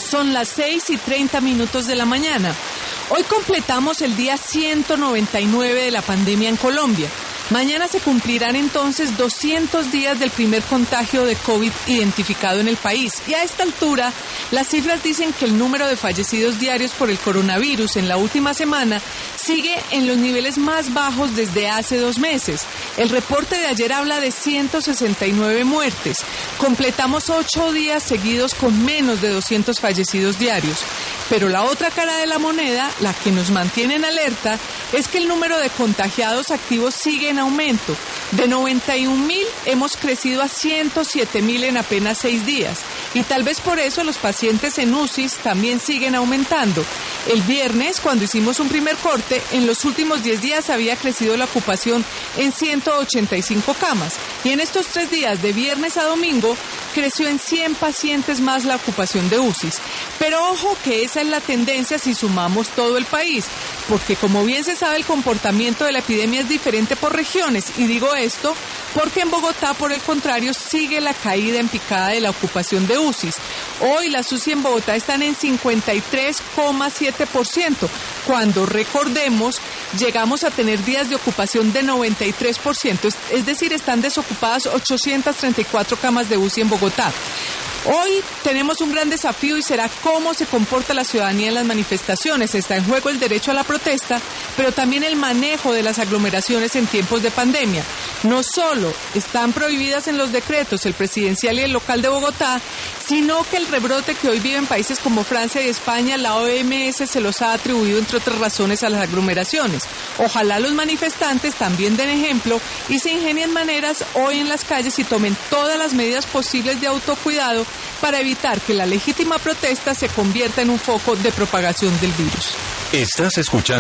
Son las 6:30 de la mañana. Hoy completamos el día 199 de la pandemia en Colombia. Mañana se cumplirán entonces 200 días del primer contagio de COVID identificado en el país. Y a esta altura, las cifras dicen que el número de fallecidos diarios por el coronavirus en la última semana sigue en los niveles más bajos desde hace 2 meses. El reporte de ayer habla de 169 muertes. Completamos 8 días seguidos con menos de 200 fallecidos diarios. Pero la otra cara de la moneda, la que nos mantiene en alerta, es que el número de contagiados activos sigue en aumento. De 91.000 hemos crecido a 107.000 en apenas 6 días. Y tal vez por eso los pacientes en UCIs también siguen aumentando. El viernes, cuando hicimos un primer corte, en los últimos 10 días había crecido la ocupación en 185 camas. Y en estos 3 días, de viernes a domingo, creció en 100 pacientes más la ocupación de UCIs. Pero ojo que esa es la tendencia si sumamos todo el país, porque como bien se sabe el comportamiento de la epidemia es diferente por regiones, y digo esto porque en Bogotá, por el contrario, sigue la caída en picada de la ocupación de UCIs. Hoy las UCI en Bogotá están en 53,7%, cuando recordemos llegamos a tener días de ocupación de 93%, es decir, están desocupadas 834 camas de UCI en Bogotá. Hoy tenemos un gran desafío y será cómo se comporta la ciudadanía en las manifestaciones. Está en juego el derecho a la protesta, pero también el manejo de las aglomeraciones en tiempos de pandemia. No solo están prohibidas en los decretos el presidencial y el local de Bogotá, sino que el rebrote que hoy vive en países como Francia y España, la OMS se los ha atribuido, entre otras razones, a las aglomeraciones. Ojalá los manifestantes también den ejemplo y se ingenien maneras hoy en las calles y tomen todas las medidas posibles de autocuidado para evitar que la legítima protesta se convierta en un foco de propagación del virus. Estás escuchando